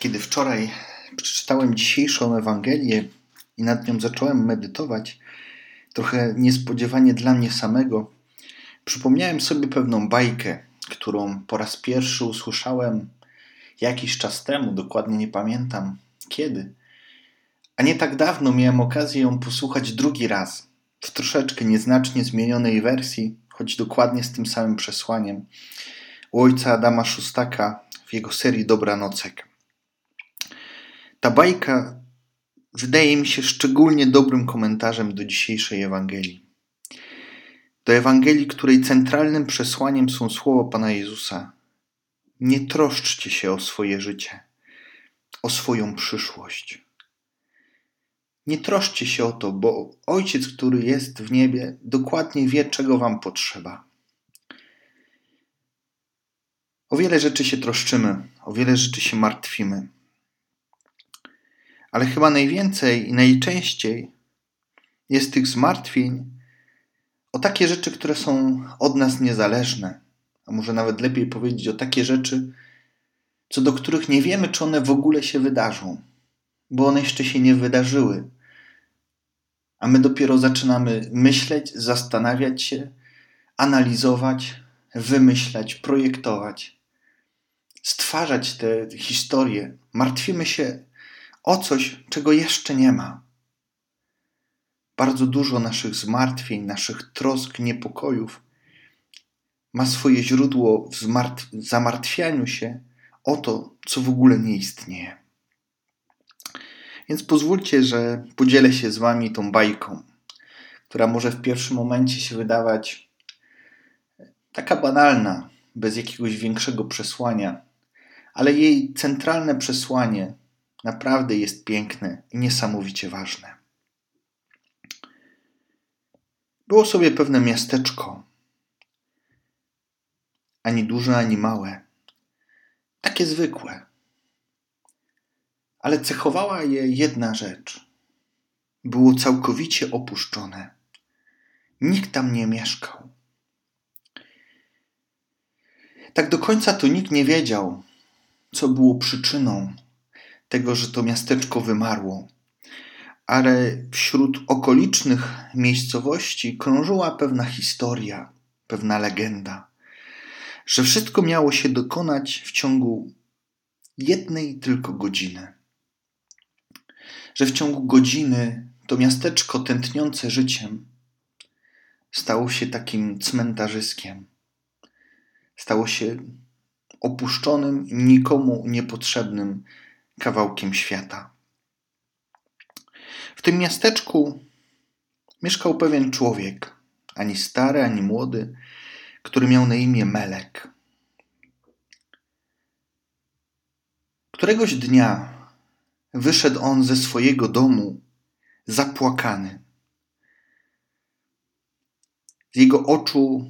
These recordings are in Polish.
Kiedy wczoraj przeczytałem dzisiejszą Ewangelię i nad nią zacząłem medytować, trochę niespodziewanie dla mnie samego, przypomniałem sobie pewną bajkę, którą po raz pierwszy usłyszałem jakiś czas temu, dokładnie nie pamiętam kiedy. A nie tak dawno miałem okazję ją posłuchać drugi raz, w troszeczkę nieznacznie zmienionej wersji, choć dokładnie z tym samym przesłaniem, u ojca Adama Szustaka w jego serii Dobranocek. Ta bajka wydaje mi się szczególnie dobrym komentarzem do dzisiejszej Ewangelii. Do Ewangelii, której centralnym przesłaniem są słowa Pana Jezusa: nie troszczcie się o swoje życie, o swoją przyszłość. Nie troszczcie się o to, bo Ojciec, który jest w niebie, dokładnie wie, czego wam potrzeba. O wiele rzeczy się troszczymy, o wiele rzeczy się martwimy. Ale chyba najwięcej i najczęściej jest tych zmartwień o takie rzeczy, które są od nas niezależne. A może nawet lepiej powiedzieć o takie rzeczy, co do których nie wiemy, czy one w ogóle się wydarzą. Bo one jeszcze się nie wydarzyły. A my dopiero zaczynamy myśleć, zastanawiać się, analizować, wymyślać, projektować, stwarzać te historie. Martwimy się o coś, czego jeszcze nie ma. Bardzo dużo naszych zmartwień, naszych trosk, niepokojów ma swoje źródło w zamartwianiu się o to, co w ogóle nie istnieje. Więc pozwólcie, że podzielę się z wami tą bajką, która może w pierwszym momencie się wydawać taka banalna, bez jakiegoś większego przesłania, ale jej centralne przesłanie naprawdę jest piękne i niesamowicie ważne. Było sobie pewne miasteczko, ani duże, ani małe, takie zwykłe. Ale cechowała je jedna rzecz. Było całkowicie opuszczone. Nikt tam nie mieszkał. Tak do końca to nikt nie wiedział, co było przyczyną tego, że to miasteczko wymarło. Ale wśród okolicznych miejscowości krążyła pewna historia, pewna legenda, że wszystko miało się dokonać w ciągu jednej tylko godziny. Że w ciągu godziny to miasteczko tętniące życiem stało się takim cmentarzyskiem. Stało się opuszczonym, nikomu niepotrzebnym kawałkiem świata. W tym miasteczku mieszkał pewien człowiek, ani stary, ani młody, który miał na imię Melek. Któregoś dnia wyszedł on ze swojego domu zapłakany. Z jego oczu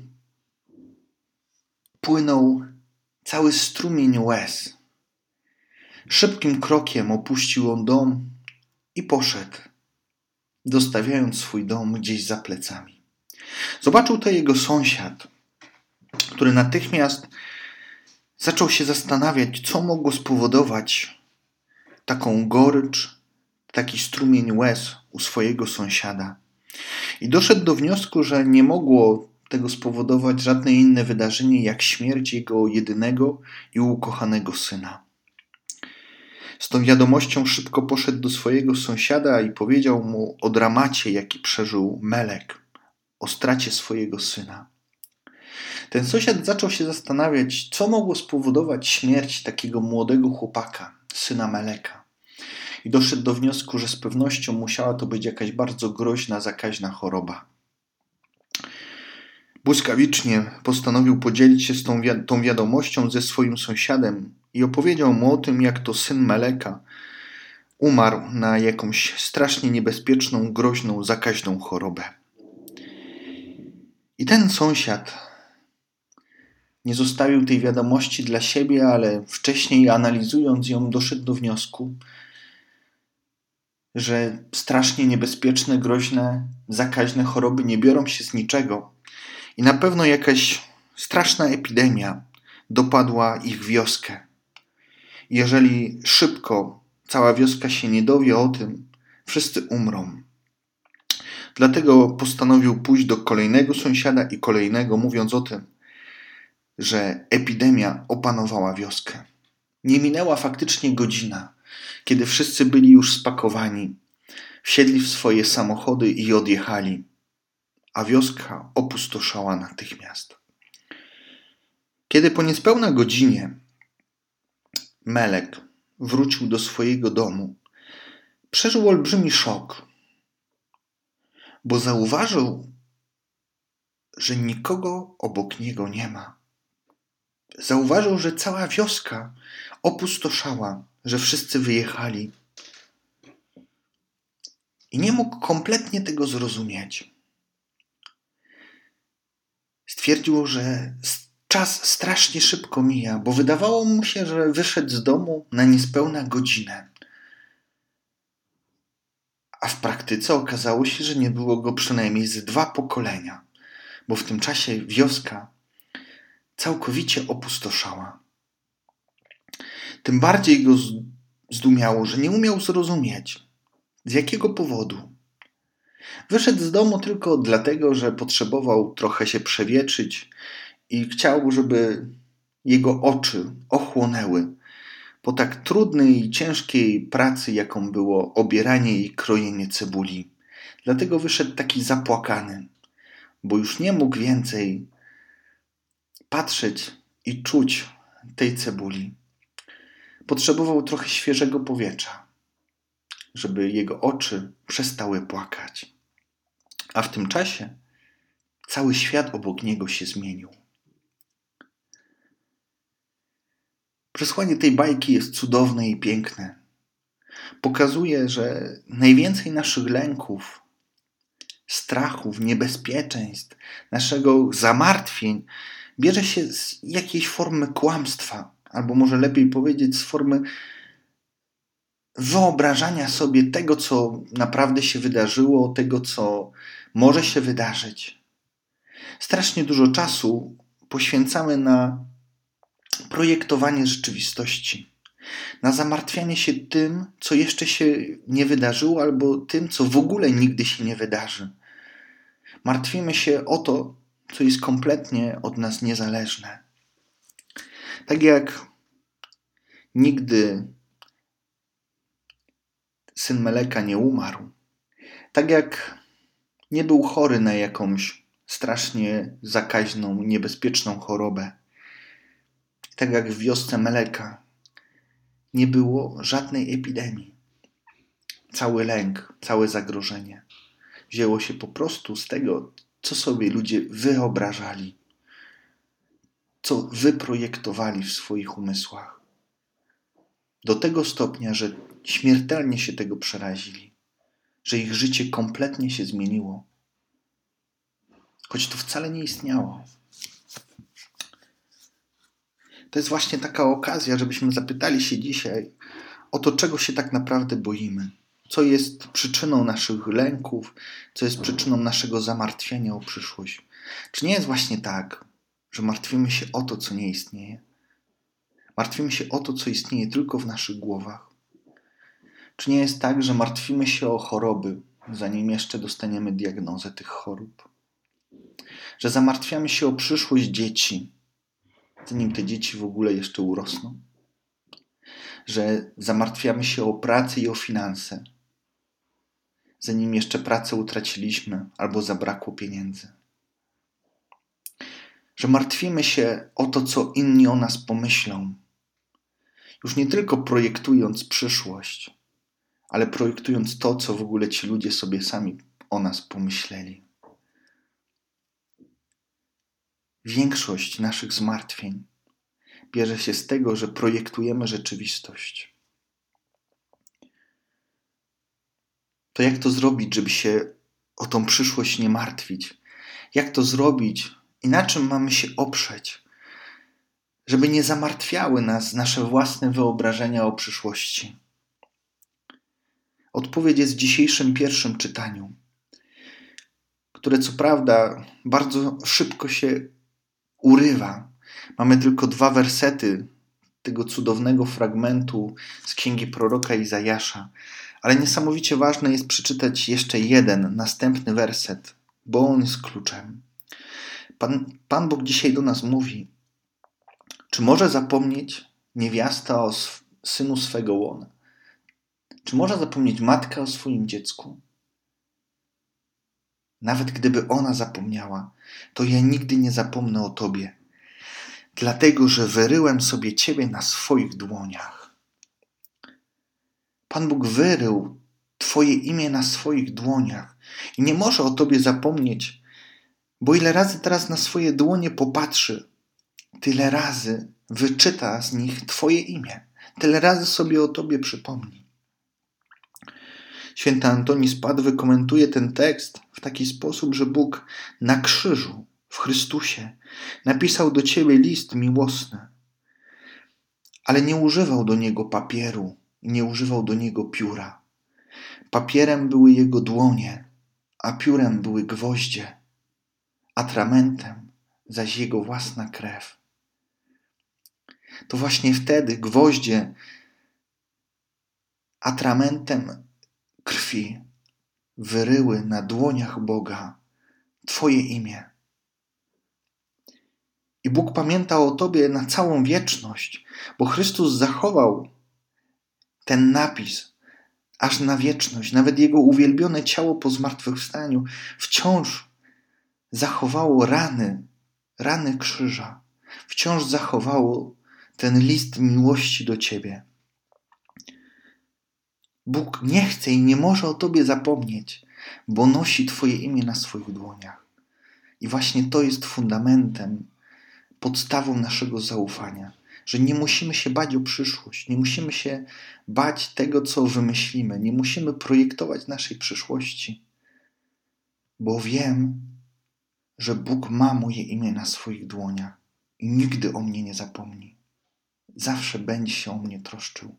płynął cały strumień łez. Szybkim krokiem opuścił on dom i poszedł, zostawiając swój dom gdzieś za plecami. Zobaczył to jego sąsiad, który natychmiast zaczął się zastanawiać, co mogło spowodować taką gorycz, taki strumień łez u swojego sąsiada. I doszedł do wniosku, że nie mogło tego spowodować żadne inne wydarzenie, jak śmierć jego jedynego i ukochanego syna. Z tą wiadomością szybko poszedł do swojego sąsiada i powiedział mu o dramacie, jaki przeżył Melek, o stracie swojego syna. Ten sąsiad zaczął się zastanawiać, co mogło spowodować śmierć takiego młodego chłopaka, syna Meleka. I doszedł do wniosku, że z pewnością musiała to być jakaś bardzo groźna, zakaźna choroba. Błyskawicznie postanowił podzielić się z tą wiadomością ze swoim sąsiadem i opowiedział mu o tym, jak to syn Meleka umarł na jakąś strasznie niebezpieczną, groźną, zakaźną chorobę. I ten sąsiad nie zostawił tej wiadomości dla siebie, ale wcześniej analizując ją doszedł do wniosku, że strasznie niebezpieczne, groźne, zakaźne choroby nie biorą się z niczego i na pewno jakaś straszna epidemia dopadła ich wioskę. Jeżeli szybko cała wioska się nie dowie o tym, wszyscy umrą. Dlatego postanowił pójść do kolejnego sąsiada i kolejnego, mówiąc o tym, że epidemia opanowała wioskę. Nie minęła faktycznie godzina, kiedy wszyscy byli już spakowani, wsiedli w swoje samochody i odjechali, a wioska opustoszała natychmiast. Kiedy po niespełna godzinie Melek wrócił do swojego domu, przeżył olbrzymi szok, bo zauważył, że nikogo obok niego nie ma. Zauważył, że cała wioska opustoszała, że wszyscy wyjechali. I nie mógł kompletnie tego zrozumieć. Stwierdził, że czas strasznie szybko mija, bo wydawało mu się, że wyszedł z domu na niespełna godzinę. A w praktyce okazało się, że nie było go przynajmniej z 2 pokolenia, bo w tym czasie wioska całkowicie opustoszała. Tym bardziej go zdumiało, że nie umiał zrozumieć, z jakiego powodu. Wyszedł z domu tylko dlatego, że potrzebował trochę się przewietrzyć i chciał, żeby jego oczy ochłonęły po tak trudnej i ciężkiej pracy, jaką było obieranie i krojenie cebuli. Dlatego wyszedł taki zapłakany, bo już nie mógł więcej patrzeć i czuć tej cebuli. Potrzebował trochę świeżego powietrza, żeby jego oczy przestały płakać. A w tym czasie cały świat obok niego się zmienił. Przesłanie tej bajki jest cudowne i piękne. Pokazuje, że najwięcej naszych lęków, strachów, niebezpieczeństw, naszego zamartwień bierze się z jakiejś formy kłamstwa, albo może lepiej powiedzieć z formy wyobrażania sobie tego, co naprawdę się wydarzyło, tego, co może się wydarzyć. Strasznie dużo czasu poświęcamy na projektowanie rzeczywistości, na zamartwianie się tym, co jeszcze się nie wydarzyło, albo tym, co w ogóle nigdy się nie wydarzy. Martwimy się o to, co jest kompletnie od nas niezależne. Tak jak nigdy syn Meleka nie umarł, tak jak nie był chory na jakąś strasznie zakaźną, niebezpieczną chorobę, tak jak w wiosce Meleka nie było żadnej epidemii. Cały lęk, całe zagrożenie wzięło się po prostu z tego, co sobie ludzie wyobrażali, co wyprojektowali w swoich umysłach. Do tego stopnia, że śmiertelnie się tego przerazili, że ich życie kompletnie się zmieniło, choć to wcale nie istniało. To jest właśnie taka okazja, żebyśmy zapytali się dzisiaj o to, czego się tak naprawdę boimy. Co jest przyczyną naszych lęków, co jest przyczyną naszego zamartwiania o przyszłość. Czy nie jest właśnie tak, że martwimy się o to, co nie istnieje? Martwimy się o to, co istnieje tylko w naszych głowach. Czy nie jest tak, że martwimy się o choroby, zanim jeszcze dostaniemy diagnozę tych chorób? Że zamartwiamy się o przyszłość dzieci, zanim te dzieci w ogóle jeszcze urosną? Że zamartwiamy się o pracę i o finanse, zanim jeszcze pracę utraciliśmy albo zabrakło pieniędzy? Że martwimy się o to, co inni o nas pomyślą, już nie tylko projektując przyszłość, ale projektując to, co w ogóle ci ludzie sobie sami o nas pomyśleli. Większość naszych zmartwień bierze się z tego, że projektujemy rzeczywistość. To jak to zrobić, żeby się o tą przyszłość nie martwić? Jak to zrobić i na czym mamy się oprzeć, żeby nie zamartwiały nas nasze własne wyobrażenia o przyszłości? Odpowiedź jest w dzisiejszym pierwszym czytaniu, które co prawda bardzo szybko się urywa. Mamy tylko 2 wersety tego cudownego fragmentu z księgi proroka Izajasza, ale niesamowicie ważne jest przeczytać jeszcze jeden, następny werset, bo on jest kluczem. Pan Bóg dzisiaj do nas mówi: czy może zapomnieć niewiasta o synu swego łona? Czy może zapomnieć matka o swoim dziecku? Nawet gdyby ona zapomniała, to ja nigdy nie zapomnę o Tobie, dlatego że wyryłem sobie Ciebie na swoich dłoniach. Pan Bóg wyrył Twoje imię na swoich dłoniach i nie może o Tobie zapomnieć, bo ile razy teraz na swoje dłonie popatrzy, tyle razy wyczyta z nich Twoje imię, tyle razy sobie o Tobie przypomni. Święty Antoni z Padwy komentuje ten tekst w taki sposób, że Bóg na krzyżu, w Chrystusie, napisał do Ciebie list miłosny, ale nie używał do niego papieru, nie używał do niego pióra. Papierem były Jego dłonie, a piórem były gwoździe, atramentem zaś Jego własna krew. To właśnie wtedy gwoździe atramentem krwi wyryły na dłoniach Boga Twoje imię. I Bóg pamiętał o Tobie na całą wieczność, bo Chrystus zachował ten napis aż na wieczność. Nawet Jego uwielbione ciało po zmartwychwstaniu wciąż zachowało rany krzyża. Wciąż zachowało ten list miłości do Ciebie. Bóg nie chce i nie może o Tobie zapomnieć, bo nosi Twoje imię na swoich dłoniach. I właśnie to jest fundamentem, podstawą naszego zaufania, że nie musimy się bać o przyszłość, nie musimy się bać tego, co wymyślimy, nie musimy projektować naszej przyszłości, bo wiem, że Bóg ma moje imię na swoich dłoniach i nigdy o mnie nie zapomni. Zawsze będzie się o mnie troszczył.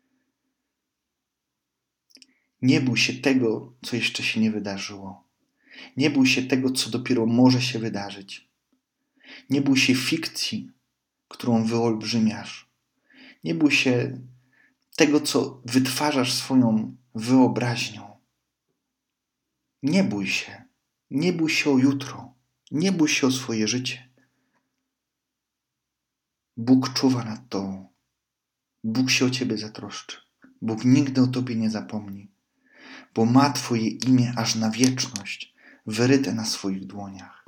Nie bój się tego, co jeszcze się nie wydarzyło. Nie bój się tego, co dopiero może się wydarzyć. Nie bój się fikcji, którą wyolbrzymiasz. Nie bój się tego, co wytwarzasz swoją wyobraźnią. Nie bój się. Nie bój się o jutro. Nie bój się o swoje życie. Bóg czuwa nad Tobą. Bóg się o Ciebie zatroszczy. Bóg nigdy o Tobie nie zapomni, bo ma Twoje imię aż na wieczność wyryte na swoich dłoniach.